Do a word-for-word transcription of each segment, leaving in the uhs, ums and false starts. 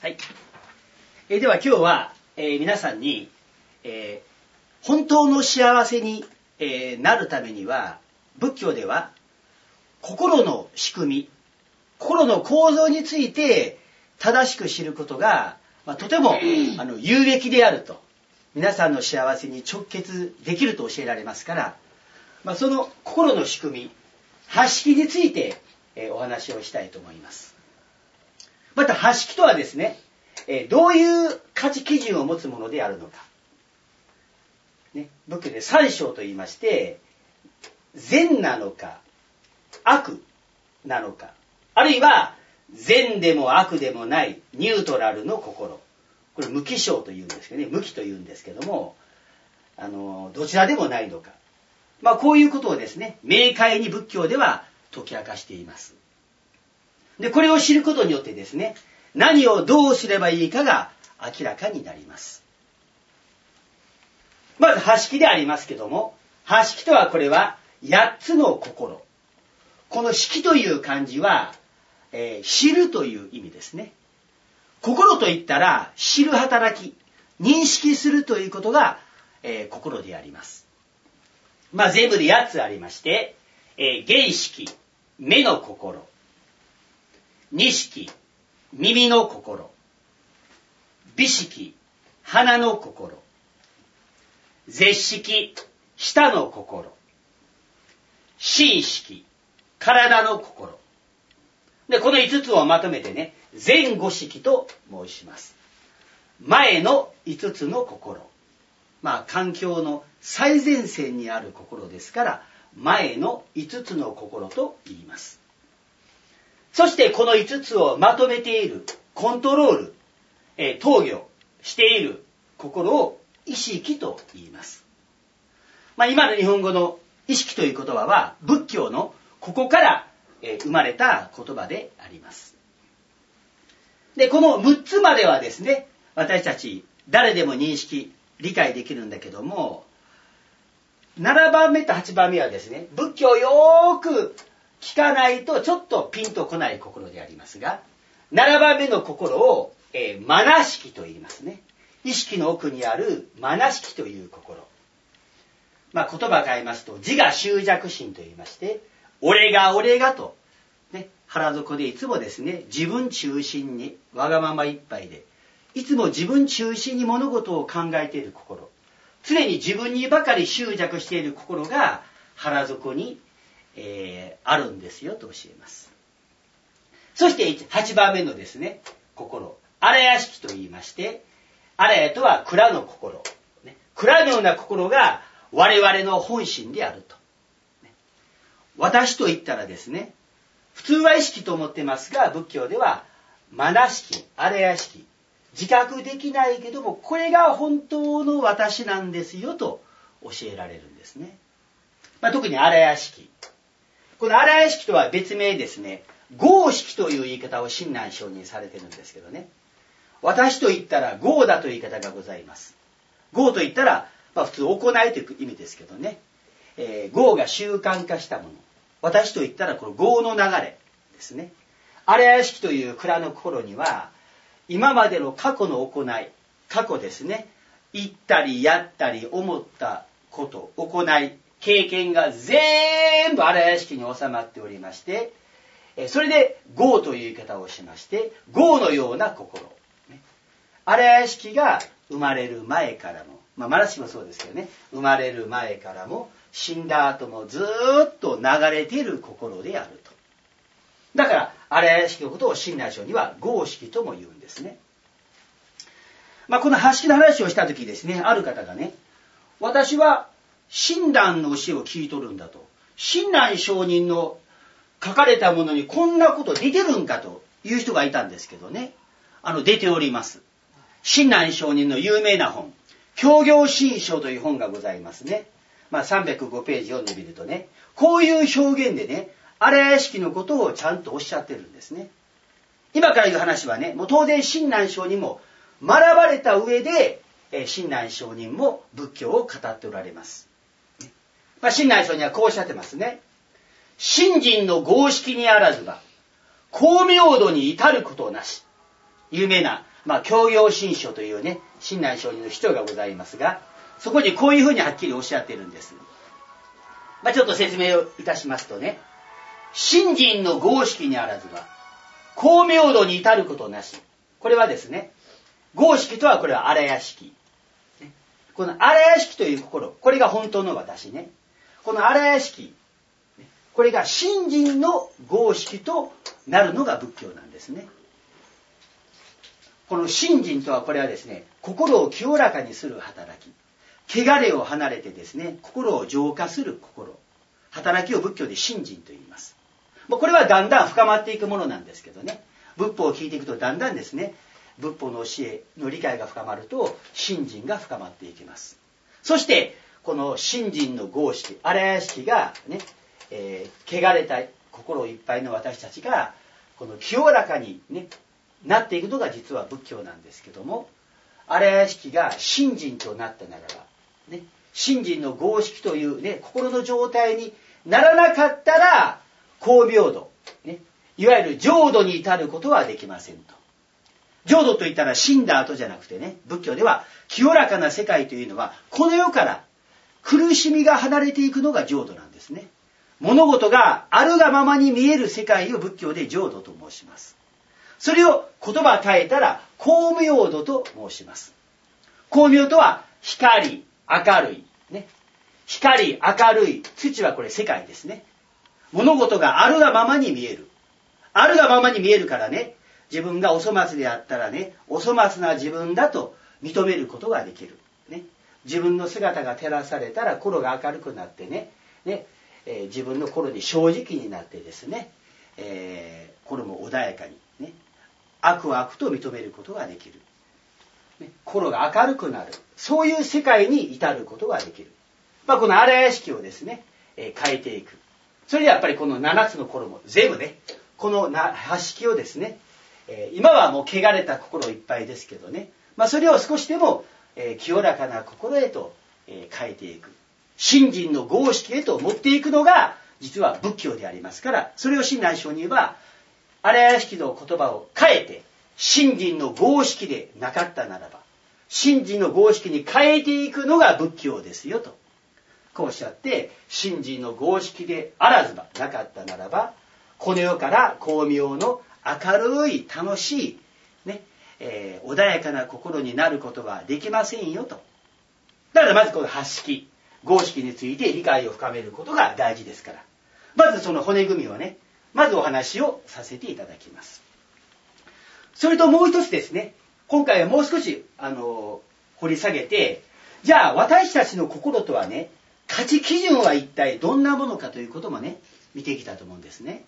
はい。えー、では今日は、えー、皆さんに、えー、本当の幸せに、えー、なるためには、仏教では心の仕組み、心の構造について正しく知ることが、まあ、とてもあの有益であると、皆さんの幸せに直結できると教えられますから、まあ、その心の仕組み、波式について、えー、お話をしたいと思います。また波式とはですね、えー、どういう価値基準を持つものであるのか、ね、仏教で三章と言いまして、善なのか悪なのか、あるいは善でも悪でもないニュートラルの心、これ無記章というんですけどね、無記というんですけども、あのどちらでもないのか、まあ、こういうことをですね、明快に仏教では解き明かしています。で、これを知ることによってですね、何をどうすればいいかが明らかになります。まず波式でありますけども、波式とはこれはやっつの心。この式という漢字は、えー、知るという意味ですね。心といったら知る働き、認識するということが、えー、心であります。まあ全部でやっつありまして、えー、眼識、目の心、二識、耳の心、鼻識、鼻の心、舌識、舌の心、心識、体の心。で、この五つをまとめてね、前五識と申します。前の五つの心。まあ、環境の最前線にある心ですから、前の五つの心と言います。そしてこの五つをまとめている、コントロール、えー、統御している心を意識と言います。まあ、今の日本語の意識という言葉は、仏教のここから、えー、生まれた言葉であります。で、この六つまではですね、私たち誰でも認識、理解できるんだけども、ななばんめとはちばんめはですね、仏教をよーく聞かないとちょっとピンとこない心でありますが、ななばんめの心を、えー、マナ式と言いますね。意識の奥にあるマナ式という心。まあ言葉を変えますと、自我執着心と言いまして、俺が俺がと、ね、腹底でいつもですね、自分中心に、わがままいっぱいで、いつも自分中心に物事を考えている心、常に自分にばかり執着している心が腹底に、えー、あるんですよと教えます。そしてはちばんめのですね、心、荒屋敷と言いまして、荒屋とは蔵の心、ね、蔵のような心が我々の本心であると、ね、私と言ったらですね、普通は意識と思ってますが、仏教ではマナ式、荒屋式、自覚できないけども、これが本当の私なんですよと教えられるんですね。まあ、特に荒屋式。この荒屋式とは別名ですね、業式という言い方を親鸞上人されてるんですけどね。私と言ったら業だという言い方がございます。業と言ったら、まあ、普通行いという意味ですけどね。えー、業が習慣化したもの。私と言ったらこの業の流れですね。荒屋式という蔵の心には、今までの過去の行い、過去ですね、言ったりやったり思ったこと、行い、経験が全部荒屋敷に収まっておりまして、それで業という言い方をしまして、業のような心。荒屋敷が生まれる前からも、まあマナ式もそうですけどね、生まれる前からも死んだ後もずーっと流れている心であると。だから荒屋敷のことを親鸞上人は業式とも言うんですね。まあこの波式の話をした時ですね、ある方がね、私は親鸞の教えを聞いとるんだと、親鸞上人の書かれたものにこんなこと出てるんかという人がいたんですけどね、あの出ております。親鸞上人の有名な本、教行信証という本がございますね。まあさんびゃくごページ読んでみるとね、こういう表現でね、荒屋敷のことをちゃんとおっしゃってるんですね。今から言う話はね、もう当然親鸞上人も学ばれた上で、えー、親鸞上人も仏教を語っておられます。まあ、親鸞上人はこうおっしゃってますね。信心の合式にあらずば、光明度に至ることなし。有名なまあ、教行信書というね、親鸞上人の人がございますが、そこにこういうふうにはっきりおっしゃっているんです。まあ、ちょっと説明をいたしますとね、信心の合式にあらずば、光明度に至ることなし。これはですね、合式とはこれは荒屋敷。この荒屋敷という心、これが本当の私ね。この荒屋敷、これが信心の合式となるのが仏教なんですね。この信心とはこれはですね、心を清らかにする働き。汚れを離れてですね、心を浄化する心。働きを仏教で信心と言います。もうこれはだんだん深まっていくものなんですけどね。仏法を聞いていくとだんだんですね、仏法の教えの理解が深まると信心が深まっていきます。そしてこの信心の合式、荒屋敷がね、えー、汚れた心いっぱいの私たちがこの清らかに、ね、なっていくのが実は仏教なんですけども、荒屋敷が信心となったならば、ね、信心の合式という、ね、心の状態にならなかったら光明度、ね、いわゆる浄土に至ることはできませんと。浄土といったら死んだ後じゃなくてね、仏教では清らかな世界というのはこの世から苦しみが離れていくのが浄土なんですね。物事があるがままに見える世界を仏教で浄土と申します。それを言葉変えたら光明度と申します。光明とは光、明るい、ね、光、明るい、土はこれ世界ですね。物事があるがままに見える。あるがままに見えるからね、自分がお粗末であったらね、お粗末な自分だと認めることができる。ね、自分の姿が照らされたら心が明るくなってね、ねえー、自分の心に正直になってですね、えー、心も穏やかに、ね、悪は悪と認めることができる。ね、心が明るくなる。そういう世界に至ることができる。まあ、この荒屋敷をですね、えー、変えていく。それでやっぱりこのななつの心も全部ね、このな式をですね、えー、今はもう汚れた心いっぱいですけどね、まあ、それを少しでも、えー、清らかな心へと、えー、変えていく。信心の合式へと持っていくのが実は仏教でありますから、それを親鸞上人は荒屋敷の言葉を変えて信心の合式でなかったならば、信心の合式に変えていくのが仏教ですよとこうおっしゃって、信心の合式であらずばなかったならば、この世から光明の明るい楽しい、ねえー、穏やかな心になることはできませんよと。だからまずこの八式合式について理解を深めることが大事ですから、まずその骨組みをね、まずお話をさせていただきます。それともう一つですね、今回はもう少しあの掘り下げて、じゃあ私たちの心とはね、価値基準は一体どんなものかということもね、見ていきたいと思うんですね。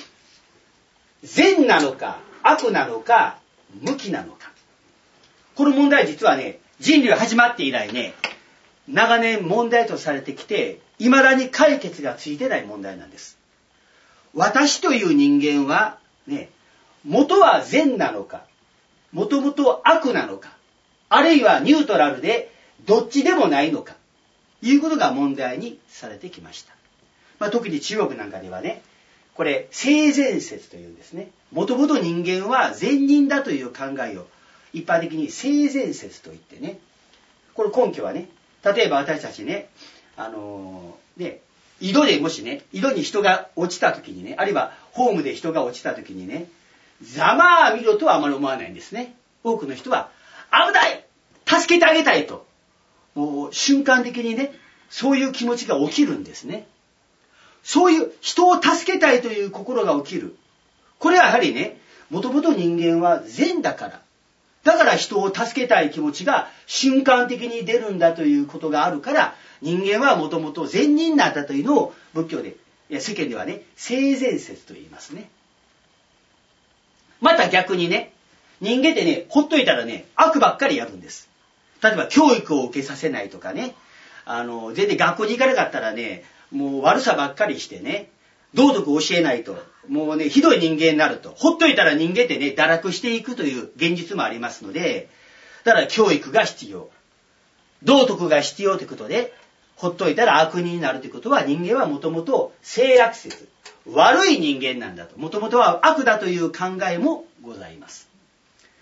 善なのか悪なのか無気なのか、この問題実はね、人類始まって以来ね、長年問題とされてきて、いまだに解決がついてない問題なんです。私という人間はね、元は善なのか、もともと悪なのか、あるいはニュートラルでどっちでもないのか、いうことが問題にされてきました。まあ、特に中国なんかではね、これ性善説というんですね。もともと人間は善人だという考えを一般的に性善説と言ってね、これ根拠はね、例えば私たちね、あのー、ね、井戸でもしね、井戸に人が落ちた時にね、あるいはホームで人が落ちた時にね、ざまあみろとはあまり思わないんですね。多くの人は危ない、助けてあげたいと、もう瞬間的にね、そういう気持ちが起きるんですね。そういう人を助けたいという心が起きる。これはやはりね、もともと人間は善だから、だから人を助けたい気持ちが瞬間的に出るんだということがあるから、人間はもともと善人なんだというのを仏教で、いや世間ではね、性善説と言いますね。また逆にね、人間ってね、ほっといたらね、悪ばっかりやるんです。例えば教育を受けさせないとかね、あの全然学校に行かなかったらね、もう悪さばっかりしてね、道徳を教えないと、もうね、ひどい人間になると。ほっといたら人間ってね、堕落していくという現実もありますので、だから教育が必要。道徳が必要ということで、ほっといたら悪人になるということは、人間はもともと性悪説、悪い人間なんだと。もともとは悪だという考えもございます。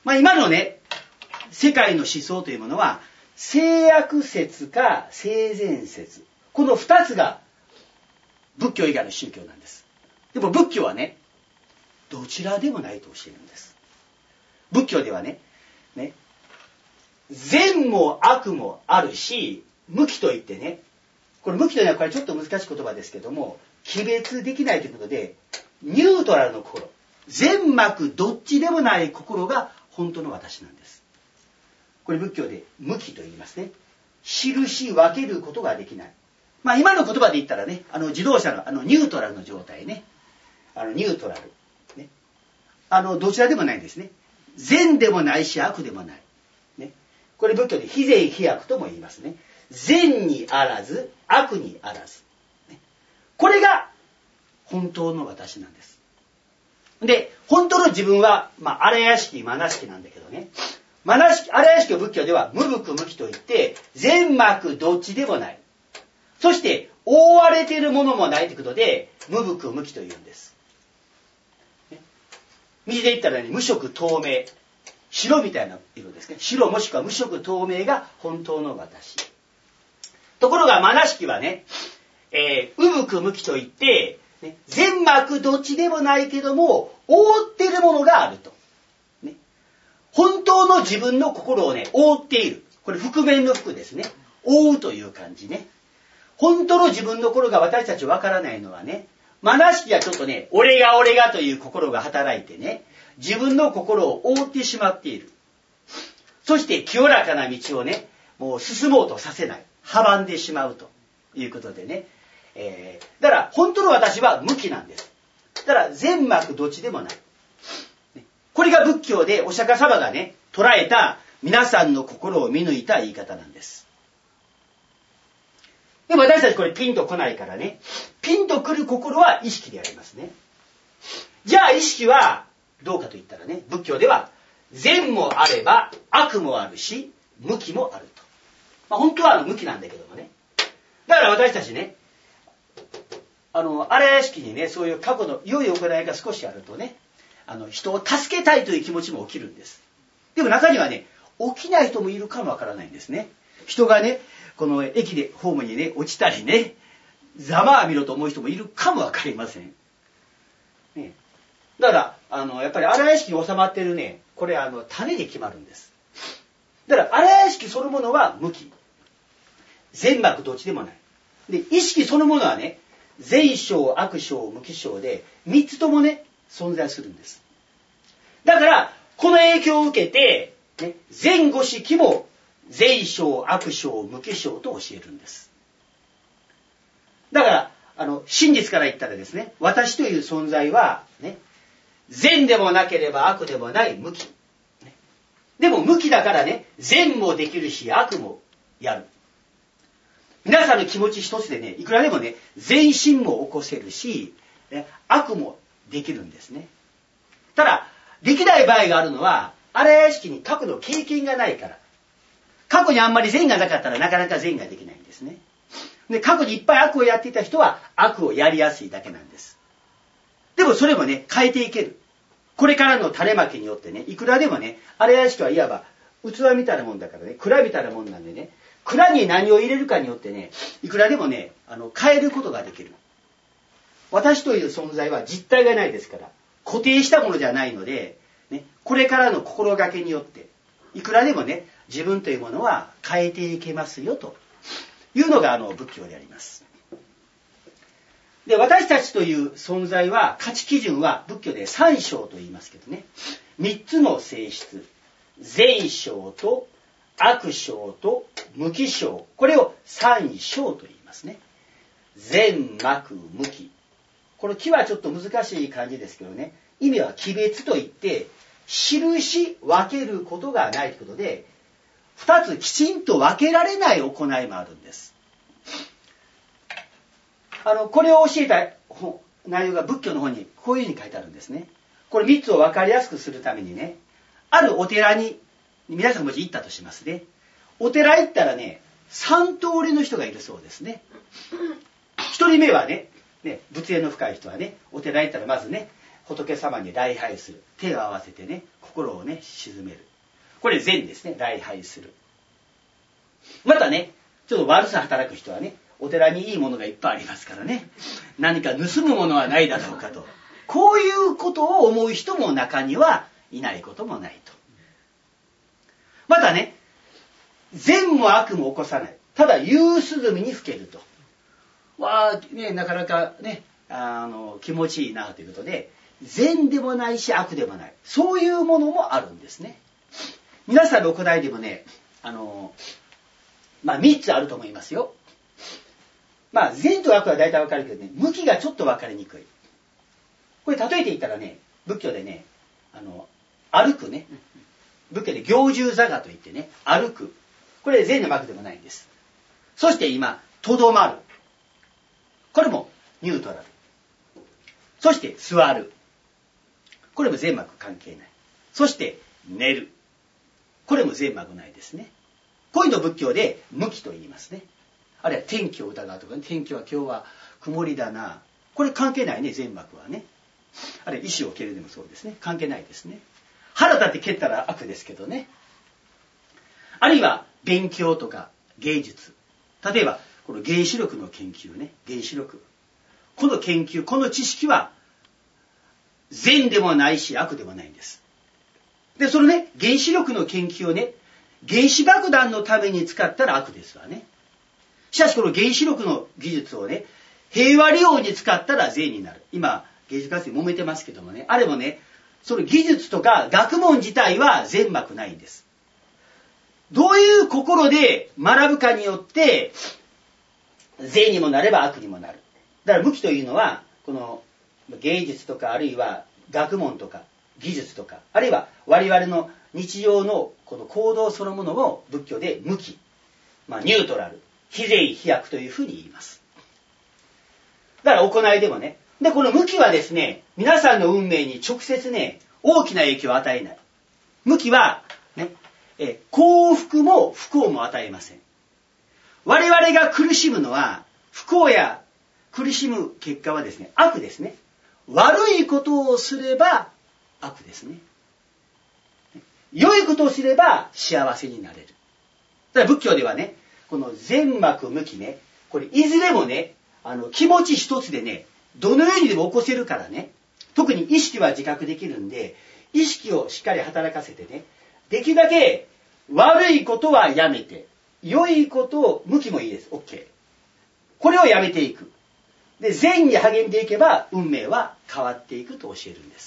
まあ今のね、世界の思想というものは、性悪説か性善説。この二つが仏教以外の宗教なんです。でも仏教はね、どちらでもないと教えるんです。仏教ではね、ね、善も悪もあるし、無記といってね、これ無記というのはこれちょっと難しい言葉ですけども、区別できないということで、ニュートラルの心、善悪どっちでもない心が本当の私なんです。これ仏教で無記と言いますね。印分けることができない。まあ今の言葉で言ったらね、あの自動車のあのニュートラルの状態ね。あのニュートラル。ね。あのどちらでもないんですね。善でもないし悪でもない。ね。これ仏教で非善非悪とも言いますね。善にあらず、悪にあらず。ね。これが本当の私なんです。で、本当の自分は、まあ、荒屋敷、マナ式なんだけどね。マナ式、荒屋敷を仏教では無覆無記といって、善悪どっちでもない。そして、覆われているものもないということで、無覆無記というんです。ね、水で言ったらね、無色透明。白みたいな色ですね。白もしくは無色透明が本当の私。ところが、マナ式はね、えー、無覆無記といって、ね、善悪どっちでもないけども、覆っているものがあると。ね、本当の自分の心をね、覆っている。これ、覆面の服ですね。覆うという感じね。本当の自分の心が私たちわからないのはね、マナ式はちょっとね、俺が俺がという心が働いてね、自分の心を覆ってしまっている。そして清らかな道をね、もう進もうとさせない。阻んでしまうということでね。えー、だから本当の私は無記なんです。だから善悪どっちでもない。これが仏教でお釈迦様がね、捉えた皆さんの心を見抜いた言い方なんです。でも私たちこれピンとこないからね、ピンとくる心は意識でありますね。じゃあ意識はどうかと言ったらね、仏教では善もあれば悪もあるし、無記もあると。まあ、本当は無記なんだけどもね。だから私たちね、あの、荒屋敷にね、そういう過去の良い行いが少しあるとね、あの、人を助けたいという気持ちも起きるんです。でも中にはね、起きない人もいるかもわからないんですね。人がね、この駅でホームにね、落ちたりね、ざまあ見ろと思う人もいるかもわかりません。ね、だから、あの、やっぱり荒屋敷に収まってるね、これあの、種で決まるんです。だから荒屋敷そのものは無記。善悪どっちでもない。で、意識そのものはね、善小、悪小、無記小で、三つともね、存在するんです。だから、この影響を受けて、ね、善五式も、善小、悪小、無記小と教えるんです。だから、あの、真実から言ったらですね、私という存在は、ね、善でもなければ悪でもない無記。ね、でも無記だからね、善もできるし、悪もやる。皆さんの気持ち一つでね、いくらでもね、善心も起こせるし、ね、悪もできるんですね。ただ、できない場合があるのは、荒屋敷に過去の経験がないから。過去にあんまり善がなかったらなかなか善ができないんですね。で、過去にいっぱい悪をやっていた人は悪をやりやすいだけなんです。でもそれもね、変えていける。これからの種まきによってね、いくらでもね、荒屋敷はいわば器みたいなもんだからね、蔵みたいなもんなんでね、蔵に何を入れるかによってね、いくらでもね、あの、変えることができる。私という存在は実体がないですから、固定したものじゃないので、ね、これからの心がけによって、いくらでもね、自分というものは変えていけますよ、というのがあの仏教であります。で、私たちという存在は、価値基準は仏教で三小と言いますけどね、三つの性質、善小と悪小と無記小、これを三小と言いますね。善悪無記。この記はちょっと難しい感じですけどね、意味は記別といって、印分けることがないということで、二つきちんと分けられない行いもあるんです。あの、これを教えた内容が仏教の方にこういうふうに書いてあるんですね。これ三つを分かりやすくするためにね、あるお寺に皆さんもし行ったとしますね。お寺行ったらね、三通りの人がいるそうですね。一人目はね、ね、仏縁の深い人はね、お寺行ったらまずね、 仏様に礼拝する。手を合わせてね、心をね、鎮める。これ禅ですね、礼拝する。またね、ちょっと悪さ働く人はね、お寺にいいものがいっぱいありますからね、何か盗むものはないだろうかと。こういうことを思う人も中にはいないこともないと。またね、善も悪も起こさない。ただ夕涼みにふけると。わあ、ね、なかなかね、あの、気持ちいいなということで、善でもないし悪でもない。そういうものもあるんですね。皆さんの行いでもね、あの、まあみっつあると思いますよ。まあ善と悪は大体わかるけどね、向きがちょっとわかりにくい。これ例えて言ったらね、仏教でね、あの、歩くね、仏教で行住座がと言ってね、歩く。これ善でも悪でもないんです。そして今、とどまる。これもニュートラル。そして座る。これも善悪関係ない。そして寝る。これも善悪ないですね。こういうの仏教で向きと言いますね。あるいは天気を疑うとかね、天気は今日は曇りだな。これ関係ないね、善悪はね。あるいは石を蹴るでもそうですね。関係ないですね。腹立って蹴ったら悪ですけどね。あるいは勉強とか芸術。例えば、この原子力の研究ね。原子力。この研究、この知識は善でもないし悪でもないんです。で、そのね、原子力の研究をね、原子爆弾のために使ったら悪ですわね。しかしこの原子力の技術をね、平和利用に使ったら善になる。今、原子活動揉めてますけどもね、あれもね、その技術とか学問自体は善悪ないんです。どういう心で学ぶかによって、善にもなれば悪にもなる。だから向きというのは、この芸術とかあるいは学問とか技術とか、あるいは我々の日常のこの行動そのものを仏教で向き、まあ、ニュートラル、非善非悪というふうに言います。だから行いでもね、で、この向きはですね、皆さんの運命に直接ね、大きな影響を与えない。向きは、ね、え幸福も不幸も与えません。我々が苦しむのは、不幸や苦しむ結果はですね、悪ですね。悪いことをすれば悪ですね。良いことをすれば幸せになれる。だから仏教ではね、この善悪向きね、これいずれもね、あの気持ち一つでね、どのようにでも起こせるからね、特に意識は自覚できるんで、意識をしっかり働かせてね、できるだけ悪いことはやめて、良いことを、向きもいいです。OK。これをやめていく。で、善に励んでいけば、運命は変わっていくと教えるんです。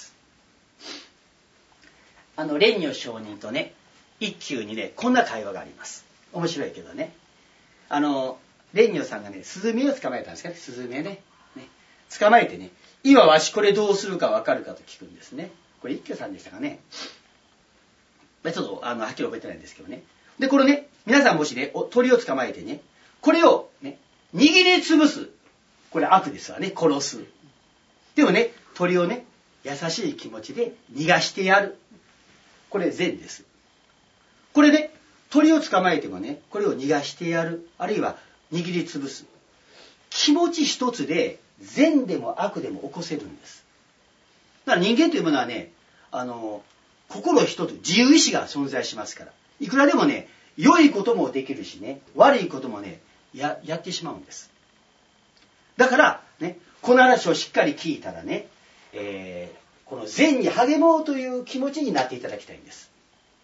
あの、蓮如上人とね、一休にね、こんな会話があります。面白いけどね。あの、蓮如さんがね、スズメを捕まえたんですかね、スズメね。ね捕まえてね、今わしこれどうするかわかるかと聞くんですね。これ一休さんでしたかね。ちょっと、あの、はっきり覚えてないんですけどね。で、これね、皆さんもしね、鳥を捕まえてね、これをね、握りつぶす。これ悪ですわね、殺す。でもね、鳥をね、優しい気持ちで逃がしてやる。これ善です。これね、鳥を捕まえてもね、これを逃がしてやる。あるいは握りつぶす。気持ち一つで善でも悪でも起こせるんです。だから人間というものはね、あの、心一つ、自由意志が存在しますから。いくらでもね、良いこともできるしね、悪いこともね、や、やってしまうんです。だから、ね、この話をしっかり聞いたらね、えー、この善に励もうという気持ちになっていただきたいんです。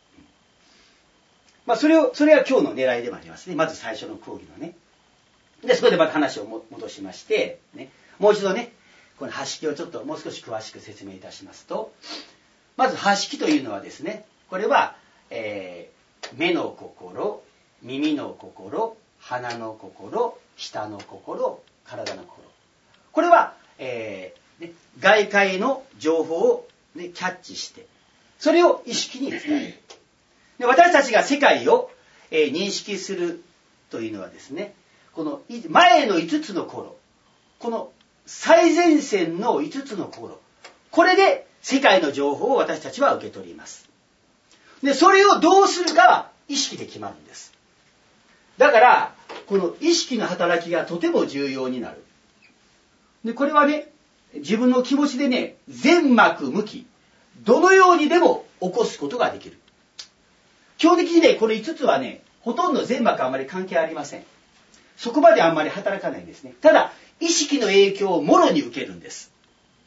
まあ、それを、それは今日の狙いでもありますね。まず最初の講義のね。で、そこでまた話をも戻しまして、ね、もう一度ね、この波式をちょっともう少し詳しく説明いたしますと、まず波式というのはですね、これは、えー、目の心、耳の心、鼻の心、舌の心、体の心。これは、えーね、外界の情報を、ね、キャッチして、それを意識に伝える。で、私たちが世界を、えー、認識するというのはですね、この前のいつつの心、この最前線のいつつの心、これで世界の情報を私たちは受け取ります。で、それをどうするかは意識で決まるんです。だから、この意識の働きがとても重要になる。で、これはね、 自分の気持ちでね、全幕向き、どのようにでも起こすことができる。基本的にね、このいつつはね、ほとんど全幕あまり関係ありません。そこまであんまり働かないんですね。ただ、意識の影響をもろに受けるんです。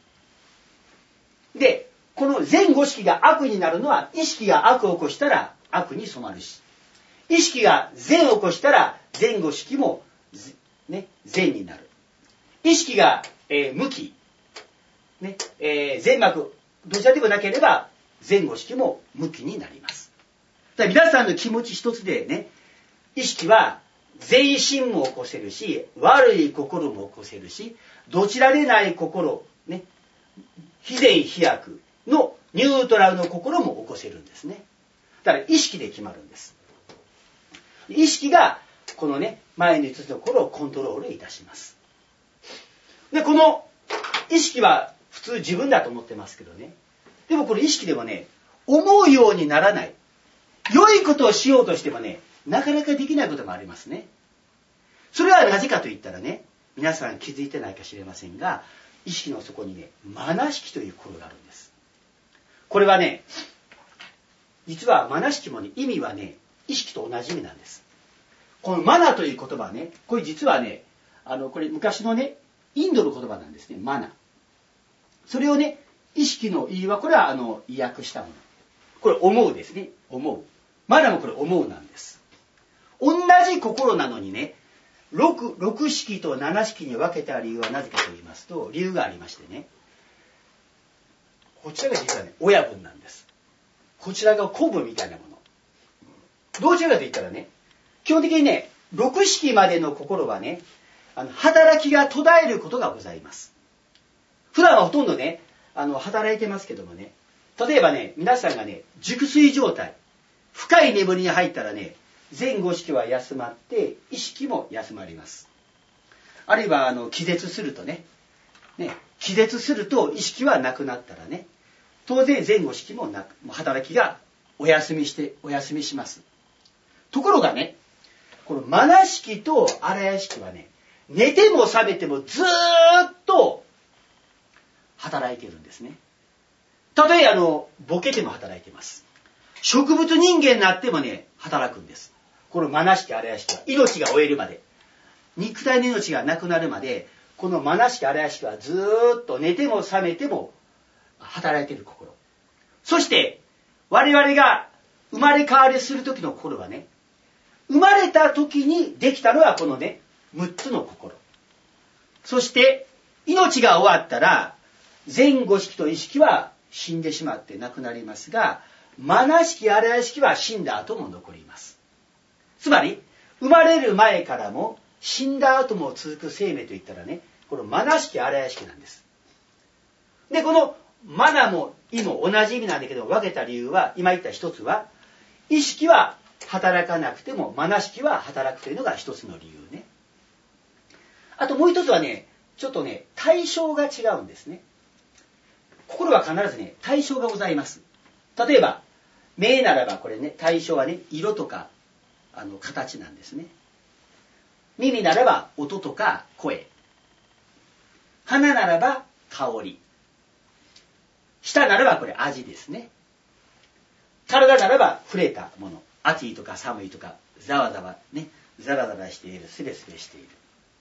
で、この全五色が悪になるのは、意識が悪を起こしたら悪に染まるし、意識が善を起こしたら全五色も、ね、善になる。意識が、えー、無気、ねえー、全幕、どちらでもなければ全五色も無気になります。だから皆さんの気持ち一つでね、意識は善心も起こせるし、悪い心も起こせるし、どちらでない心、ね、非善非悪のニュートラルの心も起こせるんですね。だから意識で決まるんです。意識がこのね、前にいつつの心をコントロールいたします。で、この意識は普通自分だと思ってますけどね。でもこの意識でもね、思うようにならない。良いことをしようとしてもね、なかなかできないこともありますね。それはなぜかと言ったらね、皆さん気づいてないか知れませんが、意識の底にね、マナ識という心があるんです。これはね、実はマナ識もね、意味はね、意識と同じ意味なんです。このマナという言葉はね、これ実はね、あの、これ昔のね、インドの言葉なんですね、マナ。それをね、意識の意は、これはあの、意訳したもの。これ思うですね、思う。マナもこれ思うなんです。同じ心なのにね、六、六式と七式に分けた理由はなぜかと言いますと、理由がありましてね、こちらが実はね、親分なんです。こちらが子分みたいなもの。どうちらかと言ったらね、基本的にね、六式までの心はね、あの働きが途絶えることがございます。普段はほとんどね、あの働いてますけどもね、例えばね、皆さんがね、熟睡状態、深い眠りに入ったらね、全五識は休まって意識も休まります。あるいはあの気絶するとね、ね、気絶すると意識はなくなったらね、当然全五識もなく、働きがお休みしてお休みします。ところがね、このマナ識と荒屋識はね、寝ても覚めてもずーっと働いているんですね。たとえあのボケても働いています。植物人間になってもね、働くんです。このマナ識荒屋識は命が終えるまで、肉体の命がなくなるまで、このマナ識荒屋識はずーっと寝ても覚めても働いている心。そして我々が生まれ変わりする時の心はね、生まれた時にできたのはこのね、むっつの心。そして命が終わったら全五識と意識は死んでしまってなくなりますが、マナ識荒屋識は死んだ後も残ります。つまり生まれる前からも死んだ後も続く生命といったらね、このマナ識荒屋識なんです。で、このマナも意も同じ意味なんだけど、分けた理由は今言った一つは、意識は働かなくてもマナ識は働くというのが一つの理由ね。あともう一つはね、ちょっとね、対象が違うんですね。心は必ずね、対象がございます。例えば目ならばこれね、対象はね、色とかあの形なんですね。耳ならば音とか声、鼻ならば香り、舌ならばこれ味ですね。体ならば触れたもの、暑いとか寒いとかざわざわね、ザラザラしている、スレスレしている。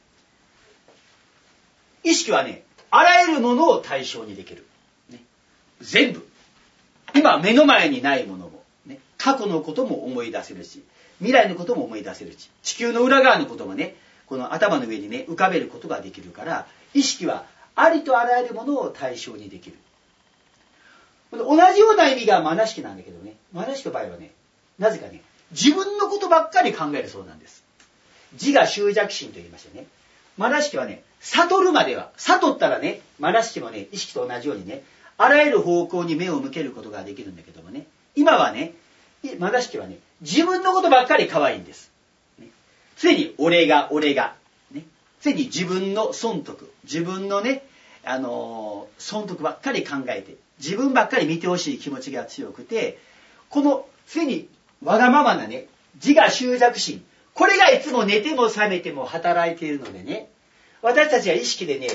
意識はね、あらゆるものを対象にできる、ね、全部、今目の前にないものも、ね、過去のことも思い出せるし、未来のことも思い出せるし、地球の裏側のこともね、この頭の上にね、浮かべることができるから、意識はありとあらゆるものを対象にできる。同じような意味がマナ識なんだけどね、マナ識の場合はね、なぜかね、自分のことばっかり考えるそうなんです。自我執着心と言いましてね、マナ識はね、悟るまでは、悟ったらね、マナ識もね、意識と同じようにね、あらゆる方向に目を向けることができるんだけどもね、今はね、マナ識はね、自分のことばっかり可愛いんです。ね、常に俺が、俺が、ね、常に自分の損得、自分のね、あのー、損得ばっかり考えて、自分ばっかり見てほしい気持ちが強くて、この常にわがままなね、自我執着心、これがいつも寝ても覚めても働いているのでね、私たちは意識でね、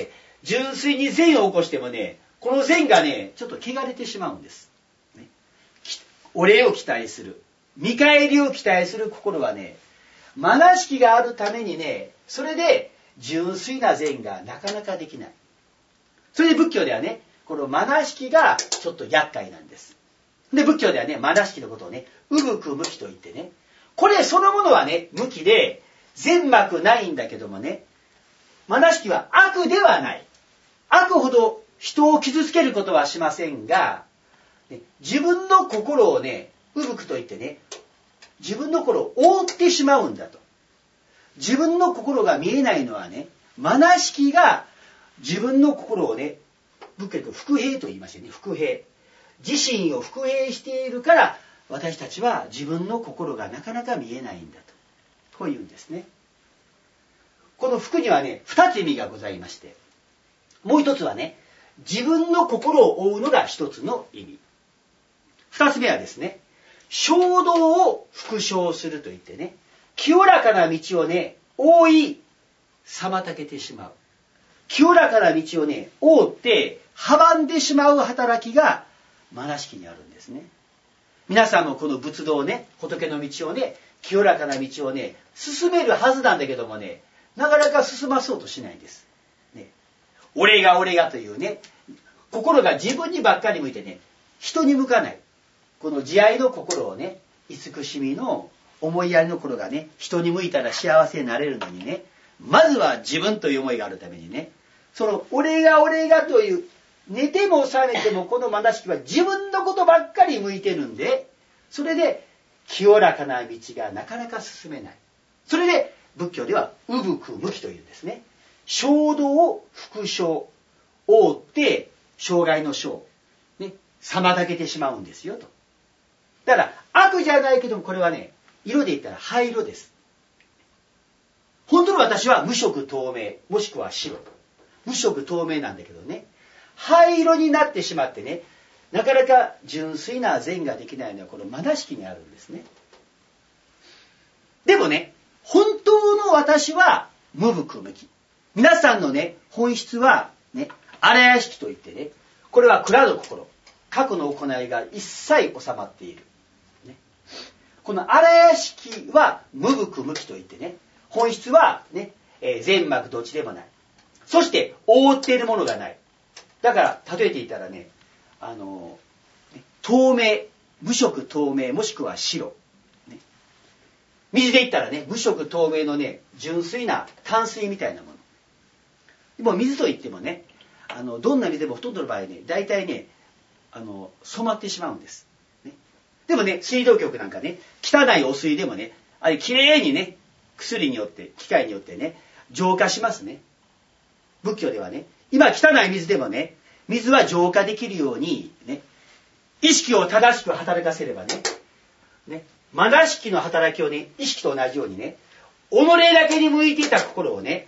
純粋に善を起こしてもね、この善がね、ちょっと汚れてしまうんです。ね、お礼を期待する、見返りを期待する心はね、愛しきがあるためにね、それで純粋な善がなかなかできない。それで仏教ではね、この愛しきがちょっと厄介なんです。で、仏教ではね、愛しきのことをね、うぶく無きと言ってね、これそのものはね、無きで、善悪ないんだけどもね、愛しきは悪ではない。悪ほど人を傷つけることはしませんが、ね、自分の心をね、うぶくと言ってね、自分の心を覆ってしまうんだと。自分の心が見えないのはね、愛しきが自分の心をね、仏教で伏兵と言いますよね、伏兵。自身を伏兵しているから、私たちは自分の心がなかなか見えないんだと。こういうんですね。この伏にはね、二つ意味がございまして、もう一つはね、自分の心を覆うのが一つの意味。二つ目はですね、衝動を復唱するといってね、清らかな道をね、覆い、妨げてしまう。清らかな道をね、覆って阻んでしまう働きが愛しきにあるんですね。皆さんもこの仏道をね、仏の道をね、清らかな道をね、進めるはずなんだけどもね、なかなか進まそうとしないんです。ね、俺が俺がというね、心が自分にばっかり向いてね、人に向かない。この慈愛の心をね、慈しみの思いやりの心がね、人に向いたら幸せになれるのにね、まずは自分という思いがあるためにね、その俺が俺がという、寝ても覚めてもこの愛しきは自分のことばっかり向いてるんで、それで清らかな道がなかなか進めない。それで仏教ではうぶく無きというんですね。衝動を復唱、覆って障害の衝、ね、妨げてしまうんですよと。だから悪じゃないけども、これはね、色で言ったら灰色です。本当の私は無色透明、もしくは白。無色透明なんだけどね、灰色になってしまってね、なかなか純粋な善ができないのはこの愛しきにあるんですね。でもね、本当の私は無覆無き。皆さんのね、本質はね、荒屋敷といってね、これは蔵の心、過去の行いが一切収まっている。ね、この荒屋敷は無覆無きといってね、本質はね、えー、善悪どっちでもない。そして覆っているものがない。だから例えていたらね、あの透明、無色透明もしくは白、ね、水で言ったらね、無色透明のね、純粋な淡水みたいなもの。でも水といってもね、あのどんな水でもほとんどの場合ね、大体ね、あの染まってしまうんです、ね、でもね、水道局なんかね、汚いお水でもね、あれきれいにね、薬によって機械によってね、浄化しますね。仏教ではね、今汚い水でもね、水は浄化できるようにね、意識を正しく働かせればね、ね、愛しきの働きをね、意識と同じようにね、己だけに向いていた心をね、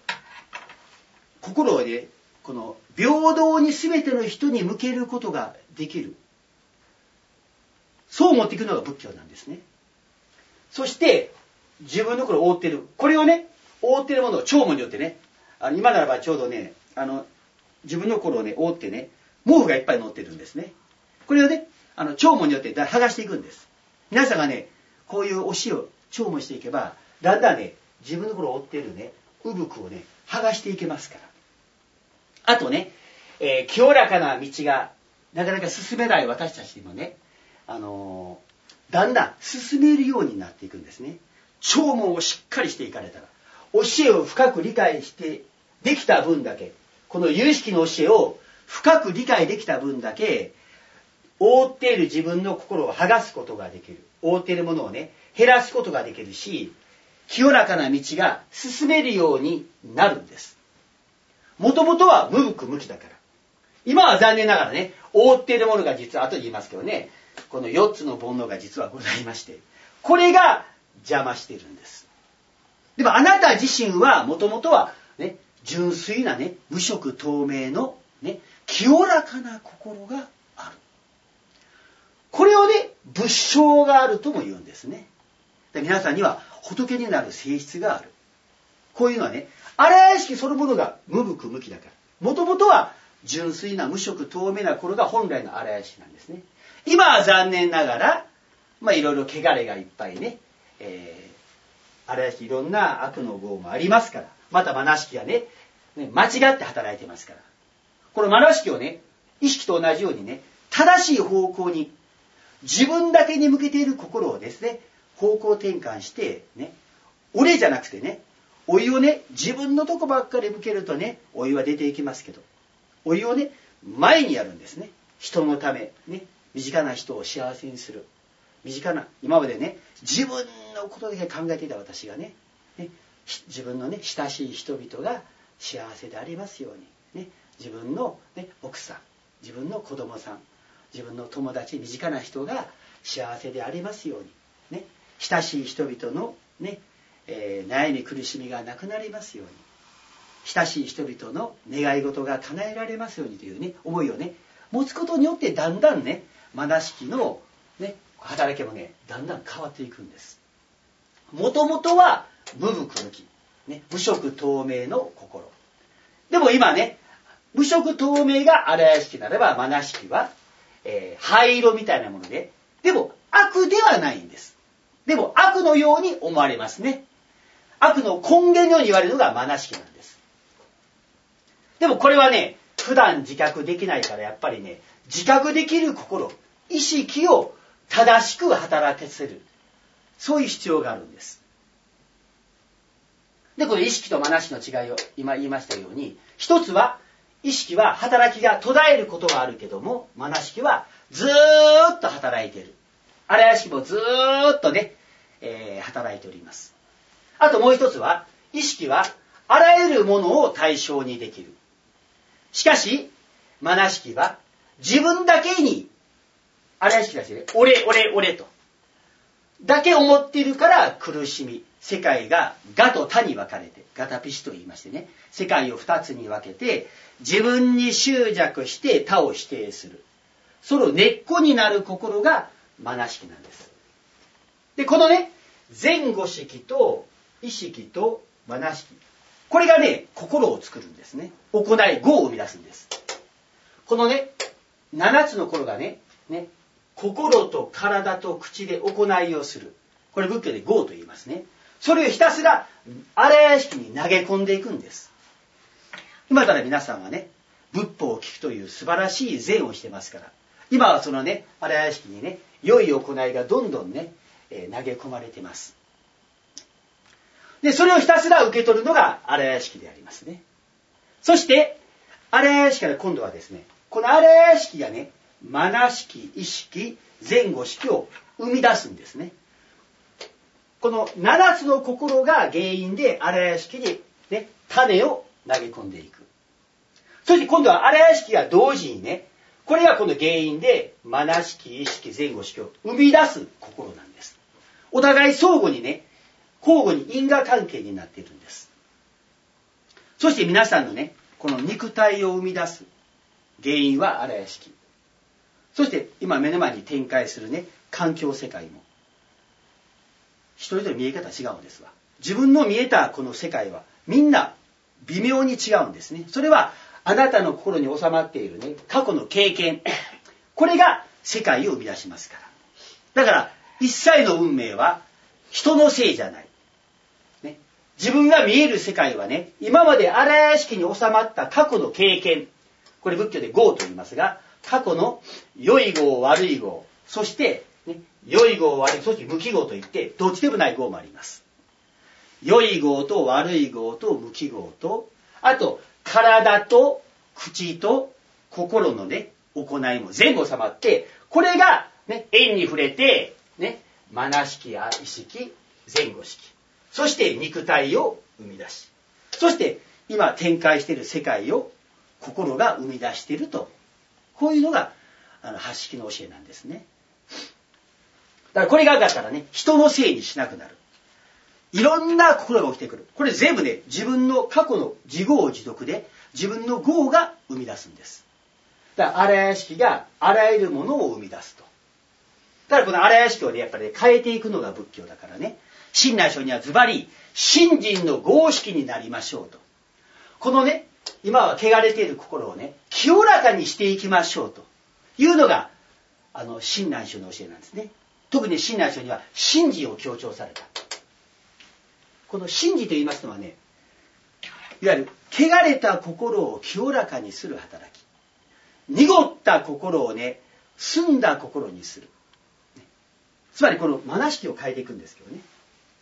心をね、この平等に全ての人に向けることができる。そう持っていくのが仏教なんですね。そして自分の心を覆っている、これをね、覆っているものを聴聞によってね、あの今ならばちょうどね、あの自分の心をね、覆ってね、毛布がいっぱい乗ってるんですね。これをね、あの聴聞によって剥がしていくんです。皆さんがね、こういう教えを聴聞していけば、だんだんね、自分の心を覆っているね、うぶくをね、剥がしていけますから。あとね、えー、清らかな道がなかなか進めない私たちにもね、あのー、だんだん進めるようになっていくんですね。聴聞をしっかりしていかれたら、教えを深く理解してできた分だけ、この有識の教えを深く理解できた分だけ、覆っている自分の心を剥がすことができる。覆っているものをね、減らすことができるし、清らかな道が進めるようになるんです。もともとは無覆無きだから。今は残念ながらね、覆っているものが実は後で言いますけどね、このよっつの煩悩が実はございまして、これが邪魔しているんです。でもあなた自身はもともとはね、純粋なね、無色透明のね、清らかな心がある。これをね、仏性があるとも言うんですね。で、皆さんには仏になる性質がある。こういうのはね、荒屋敷そのものが無覆無きだから。 もともとは純粋な無色透明な頃が本来の荒屋敷なんですね。今は残念ながら、まあいろいろ汚れがいっぱいね、えー、荒屋敷いろんな悪の業もありますから、また眼識がね、ね間違って働いてますから。この眼識をね、意識と同じようにね、正しい方向に、自分だけに向けている心をですね、方向転換して、ね、俺じゃなくてね、お湯をね、自分のとこばっかり向けるとね、お湯は出ていきますけど、お湯をね、前にやるんですね。人のため、ね、身近な人を幸せにする。身近な、今までね、自分のことだけ考えていた私がね、ね自分のね、親しい人々が幸せでありますように、ね、自分の、ね、奥さん、自分の子供さん、自分の友達、身近な人が幸せでありますように、ね、親しい人々の、ねえー、悩み苦しみがなくなりますように、親しい人々の願い事が叶えられますようにというね、思いをね、持つことによってだんだんね、眼識の、ね、働きもね、だんだん変わっていくんです。もともとは無無空気、ね、無色透明の心。でも今ね、無色透明が荒屋敷ならば、眼識は、えー、灰色みたいなもので、でも悪ではないんです。でも悪のように思われますね。悪の根源のように言われるのが眼識なんです。でもこれはね、普段自覚できないから、やっぱりね、自覚できる心、意識を正しく働かせる、そういう必要があるんです。で、この意識と眼識の違いを今言いましたように、一つは意識は働きが途絶えることがあるけども、眼識はずーっと働いている。荒屋敷もずーっとね、えー、働いております。あともう一つは、意識はあらゆるものを対象にできる。しかし、眼識は自分だけに、荒屋敷だしね、俺、俺、俺と、だけ思っているから苦しみ、世界が我と他に分かれて、ガタピシと言いましてね、世界を二つに分けて、自分に執着して他を否定する。その根っこになる心が眼識なんです。で、このね、前後識と意識と眼識。これがね、心を作るんですね。行い、業を生み出すんです。このね、七つの心がね、ね、心と体と口で行いをする。これ仏教で業と言いますね。それをひたすら荒屋敷に投げ込んでいくんです。今から皆さんはね、仏法を聞くという素晴らしい善をしてますから、今はそのね、荒屋敷にね、良い行いがどんどんね、えー、投げ込まれてます。で、それをひたすら受け取るのが荒屋敷でありますね。そして、荒屋敷から今度はですね、この荒屋敷がね、眼識、意識、前後識を生み出すんですね。この七つの心が原因で荒屋敷に、ね、種を投げ込んでいく。そして今度は荒屋敷が同時にね、これがこの原因で眼識、意識、前後識を生み出す心なんです。お互い相互にね、交互に因果関係になっているんです。そして皆さんのね、この肉体を生み出す原因は荒屋敷。そして今目の前に展開するね、環境世界も一人一人見え方違うんですわ。自分の見えたこの世界はみんな微妙に違うんですね。それはあなたの心に収まっているね、過去の経験、これが世界を生み出しますから。だから一切の運命は人のせいじゃない。ね、自分が見える世界はね、今まで荒屋敷に収まった過去の経験、これ仏教で業と言いますが、過去の良い業、悪い業、そして、ね、良い業、悪い、そして無記業といって、どっちでもない業もあります。良い業と悪い業と無記業と、あと、体と口と心のね、行いも全部収まって、これが、ね、縁に触れて、ね、眼識や意識、前後識、そして肉体を生み出し、そして今展開している世界を心が生み出していると、こういうのがあの八式の教えなんですね。だからこれがだからね、人のせいにしなくなる。いろんな心が起きてくる。これ全部ね、自分の過去の自業自得で自分の業が生み出すんです。だから荒屋敷があらゆるものを生み出すと。だからこの荒屋敷をね、やっぱり、ね、変えていくのが仏教だからね、親鸞聖にはズバリ信心の合式になりましょうと。このね、 今は汚れている心をね、清らかにしていきましょうというのが、あの、親鸞聖の教えなんですね。特に親鸞聖には、信心を強調された。この信心と言いますのはね、いわゆる、汚れた心を清らかにする働き。濁った心をね、澄んだ心にする。つまりこの眼識を変えていくんですけどね。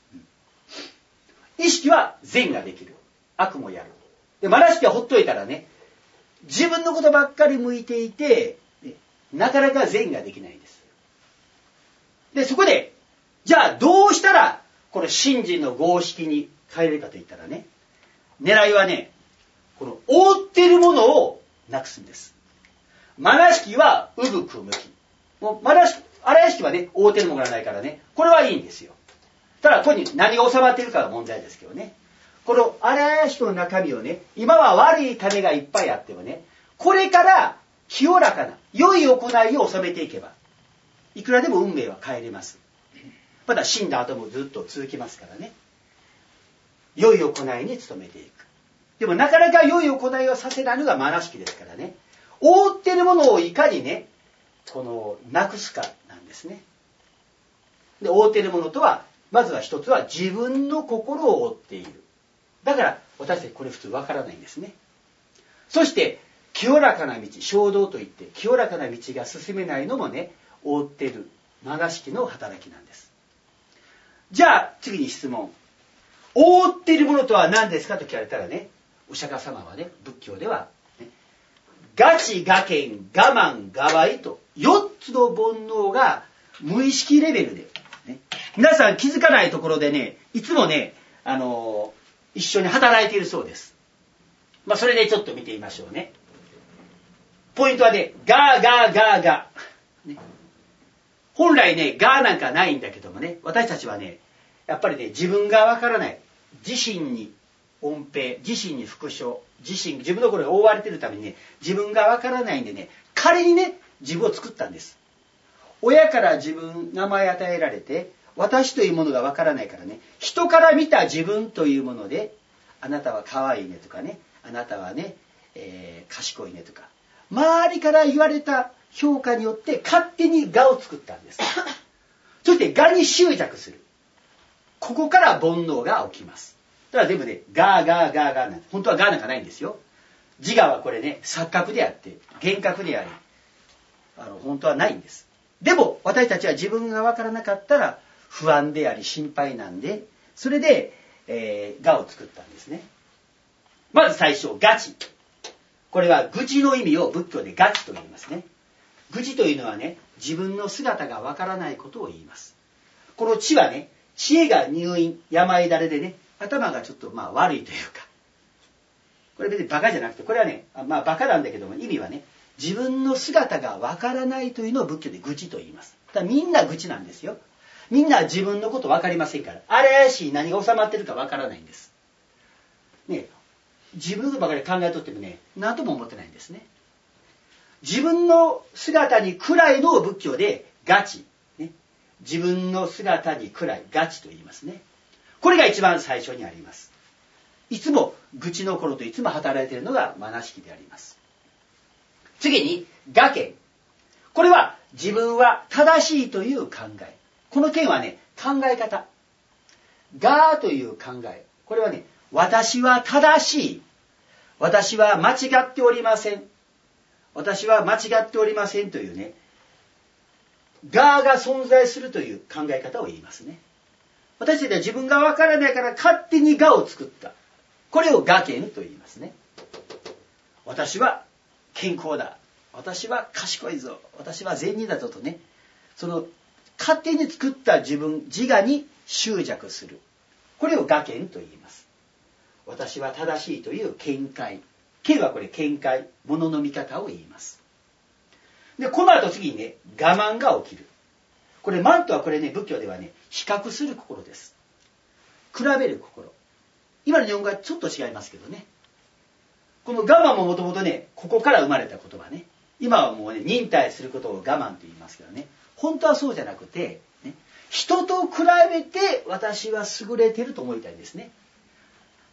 意識は善ができる。悪もやる。で、眼識はほっといたらね、自分のことばっかり向いていて、なかなか善ができないんです。で、そこで、じゃあどうしたら、この信心の合式に変えれるかといったらね、狙いはね、この覆っているものをなくすんです。眼識はうぶく向き。もう眼識、荒屋敷はね、覆っているものがないからね、これはいいんですよ。ただ、ここに何が収まっているかが問題ですけどね。この荒屋敷の中身をね、今は悪い種がいっぱいあってもね、これから清らかな、良い行いを収めていけば、いくらでも運命は変えれます。まだ死んだ後もずっと続きますからね。良い行いに努めていく。でもなかなか良い行いをさせないのが眼識ですからね。覆っているものをいかにね、この、なくすかなんですね。で、覆っているものとは、まずは一つは自分の心を覆っている。だから、私たちこれ普通わからないんですね。そして、清らかな道、衝動といって、清らかな道が進めないのもね、覆っている眼識の働きなんです。じゃあ、次に質問。覆っているものとは何ですかと聞かれたらね、お釈迦様はね、仏教では、ね、我知我見我慢我愛とよっつの煩悩が無意識レベルで、ね、皆さん気づかないところでね、いつもね、あのー、一緒に働いているそうです。まあ、それでちょっと見てみましょうね。ポイントはね、ガーガーガーガー。ね、本来ね、ガーなんかないんだけどもね、私たちはね、やっぱりね、自分がわからない。自身に隠蔽、自身に復唱、自身、自分の心が覆われているためにね、自分がわからないんでね、仮にね、自分を作ったんです。親から自分、名前与えられて、私というものがわからないからね、人から見た自分というもので、あなたは可愛いねとかね、あなたはね、えー、賢いねとか、周りから言われた評価によって勝手に我を作ったんです。そして我に執着する。ここから煩悩が起きます。だから全部ね、ガーガーガーガーなんて、本当はガーなんかないんですよ。自我はこれね、錯覚であって、幻覚であり、あの、本当はないんです。でも、私たちは自分が分からなかったら、不安であり、心配なんで、それで、えー、我を作ったんですね。まず最初、我知。これは愚痴の意味を仏教で我知と言いますね。愚痴というのはね、自分の姿が分からないことを言います。この知はね、知恵が入院、病だれでね、頭がちょっとまあ悪いというか、これ別にバカじゃなくて、これはね、まあバカなんだけども、意味はね、自分の姿が分からないというのを仏教で愚痴と言います。だからみんな愚痴なんですよ。みんな自分のこと分かりませんから、あれ怪しい何が収まってるか分からないんです。ね、自分ばかり考えとってもね、何とも思ってないんですね。自分の姿に暗いのを仏教で我知、ね、自分の姿に暗い我知と言いますね。これが一番最初にあります。いつも愚痴の頃といつも働いているのが眼識であります。次に我見。これは自分は正しいという考え。この見はね、考え方。我という考え。これはね、私は正しい。私は間違っておりません。私は間違っておりませんというね、我が存在するという考え方を言いますね。私たちは自分がわからないから勝手に我を作った。これを我見と言いますね。私は健康だ。私は賢いぞ。私は善人だぞとね、その勝手に作った自分、自我に執着する。これを我見と言います。私は正しいという見解。見はこれ見解、物の見方を言います。で、この後次にね、我慢が起きる。これ、慢とはこれね、仏教ではね、比較する心です。比べる心。今の日本語はちょっと違いますけどね。この我慢ももともとね、ここから生まれた言葉ね。今はもうね、忍耐することを我慢と言いますけどね。本当はそうじゃなくて、ね、人と比べて私は優れていると思いたいんですね。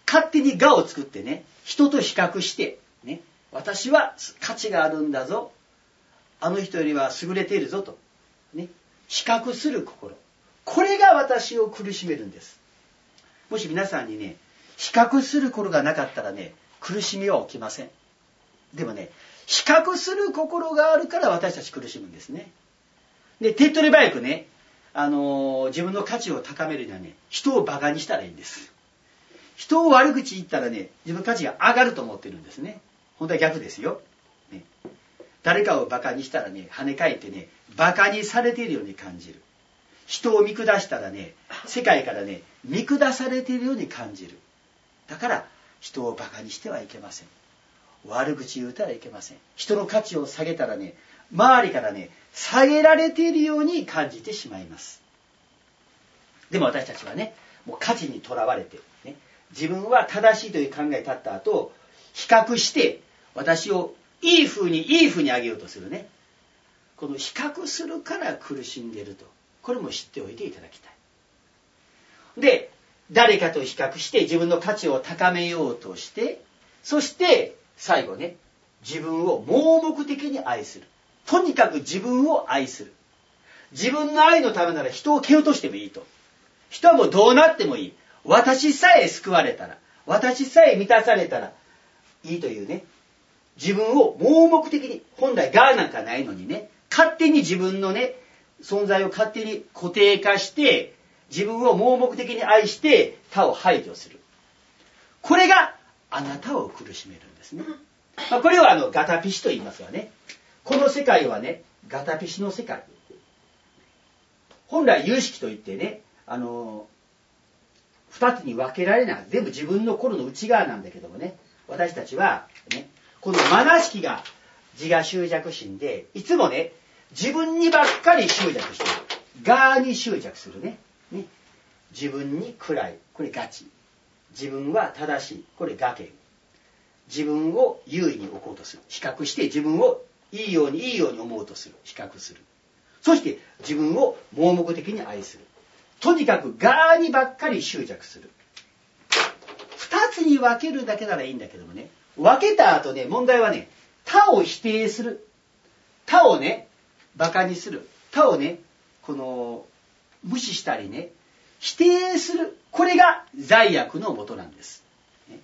勝手に我を作ってね、人と比較して、ね、私は価値があるんだぞ、あの人よりは優れているぞと、ね、比較する心。これが私を苦しめるんです。もし皆さんにね、比較する心がなかったらね、苦しみは起きません。でもね、比較する心があるから私たち苦しむんですね。で、手っ取り早くね、あのー、自分の価値を高めるにはね、人をバカにしたらいいんです。人を悪口言ったらね、自分の価値が上がると思ってるんですね。本当は逆ですよ。ね、誰かをバカにしたらね、跳ね返ってね、バカにされているように感じる。人を見下したらね、世界からね、見下されているように感じる。だから人をバカにしてはいけません。悪口言うたらいけません。人の価値を下げたらね、周りからね、下げられているように感じてしまいます。でも私たちはね、もう価値にとらわれて、ね、自分は正しいという考えに立った後、比較して私をいい風にいい風に上げようとするね。この比較するから苦しんでいると。これも知っておいていただきたい。で、誰かと比較して自分の価値を高めようとして、そして最後ね、自分を盲目的に愛する。とにかく自分を愛する。自分の愛のためなら人を蹴落としてもいいと。人はもうどうなってもいい。私さえ救われたら、私さえ満たされたらいいというね、自分を盲目的に、本来我なんかないのにね、勝手に自分のね、存在を勝手に固定化して、自分を盲目的に愛して他を排除する。これがあなたを苦しめるんですね。まあ、これはあのガタピシと言いますがね、この世界はね、ガタピシの世界。本来有識といってね、あの二つに分けられない、全部自分の心の内側なんだけどもね、私たちはね、このマナ式が自我執着心で、いつもね、自分にばっかり執着している。我に執着するね。ね、自分に暗い、これ我知。自分は正しい、これ我見。自分を優位に置こうとする。比較して自分をいいようにいいように思うとする。比較する。そして自分を盲目的に愛する。とにかく我にばっかり執着する。二つに分けるだけならいいんだけどもね、分けた後ね、問題はね、他を否定する。他をね、馬鹿にする。他をね、この無視したりね、否定する。これが罪悪の元なんです。ね、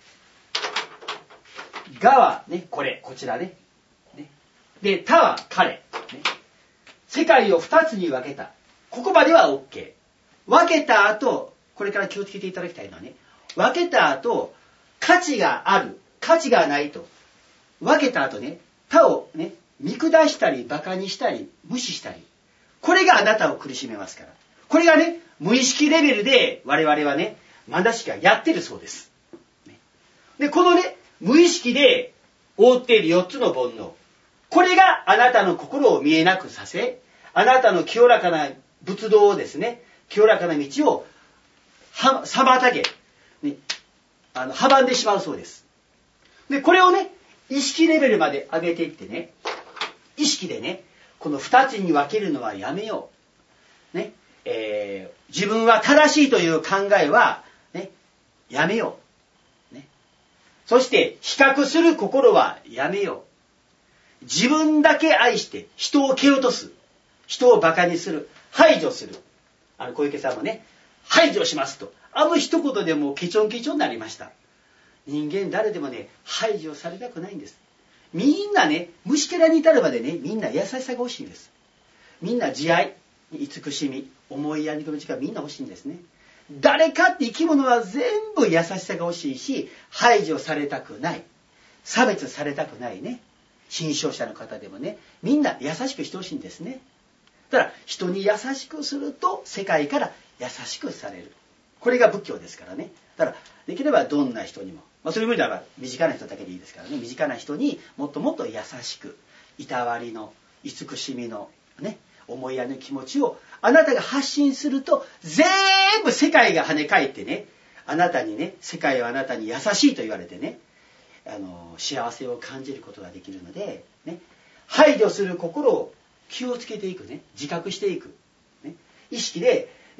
我はね、これ、こちらね。ね、で、他は彼、ね。世界を二つに分けた。ここまでは OK。分けた後、これから気をつけていただきたいのはね、分けた後、価値がある、価値がないと。分けた後ね、他をね、見下したり、馬鹿にしたり、無視したり。これがあなたを苦しめますから。これがね、無意識レベルで我々はね、マナ式がやってるそうです。で、このね、無意識で覆っているよっつの煩悩。これがあなたの心を見えなくさせ、あなたの清らかな仏道をですね、清らかな道をは妨げ、ね、あの阻んでしまうそうです。で、これをね、意識レベルまで上げていってね、意識でね、この二つに分けるのはやめよう。ね、えー、自分は正しいという考えは、ね、やめよう。ね、そして比較する心はやめよう。自分だけ愛して人を蹴落とす。人をバカにする。排除する。あの小池さんもね、排除しますと。あの一言でもうケチョンケチョンになりました。人間誰でもね、排除されたくないんです。みんなね、虫けらに至るまでね、みんな優しさが欲しいんです。みんな慈愛、慈しみ、思いやりの力みんな欲しいんですね。誰かって生き物は全部優しさが欲しいし、排除されたくない。差別されたくないね。新商者の方でもね、みんな優しくしてほしいんですね。だから人に優しくすると世界から優しくされる。これが仏教ですからね。だからできればどんな人にも、まあ、そういう意味では身近な人だけでいいですからね、身近な人にもっともっと優しく、いたわりの慈しみのね、思いやりの気持ちをあなたが発信すると、全部世界が跳ね返ってね、あなたにね、世界はあなたに優しいと言われてね、あの幸せを感じることができるので、ね、排除する心を気をつけていくね、自覚していく、ね、意識で、ね、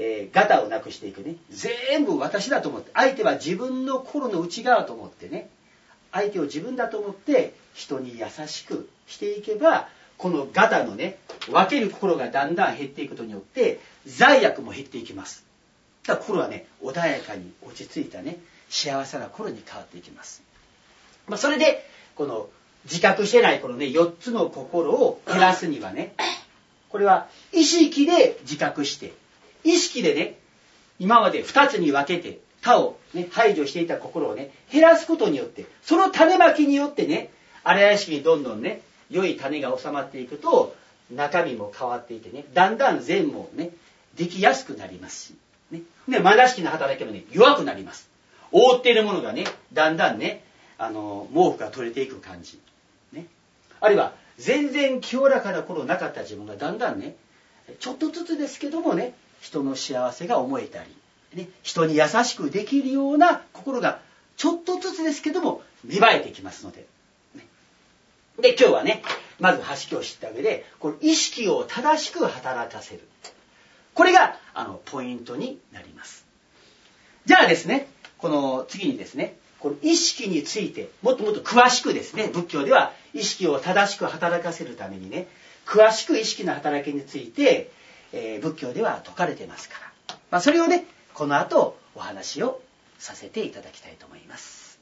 えー、ガタをなくしていくね、全部私だと思って、相手は自分の心の内側と思ってね、相手を自分だと思って人に優しくしていけば、このガタのね、分ける心がだんだん減っていくことによって罪悪も減っていきます。だから心はね、穏やかに落ち着いたね、幸せな心に変わっていきます。まあ、それでこの自覚してないこのね、よっつの心を減らすにはね、これは意識で自覚して、意識でね、今までふたつに分けて他を、ね、排除していた心をね、減らすことによって、その種まきによってね、荒屋敷にどんどんね、良い種が収まっていくと、中身も変わっていてね、だんだん善もね、できやすくなりますし、ね、で、マナ式の働きもね、弱くなります。覆っているものがね、だんだんね、あの、毛布が取れていく感じ。ね。あるいは、全然清らかな頃なかった自分がだんだんね、ちょっとずつですけどもね、人の幸せが思えたり、ね、人に優しくできるような心がちょっとずつですけども芽生えてきますので、ね、で今日はね、まずはしきを知った上で、この意識を正しく働かせる、これがあのポイントになります。じゃあですね、この次にですね、この意識についてもっともっと詳しくですね、仏教では意識を正しく働かせるためにね、詳しく意識の働きについて、えー、仏教では説かれてますから、まあ、それをね、この後お話をさせていただきたいと思います。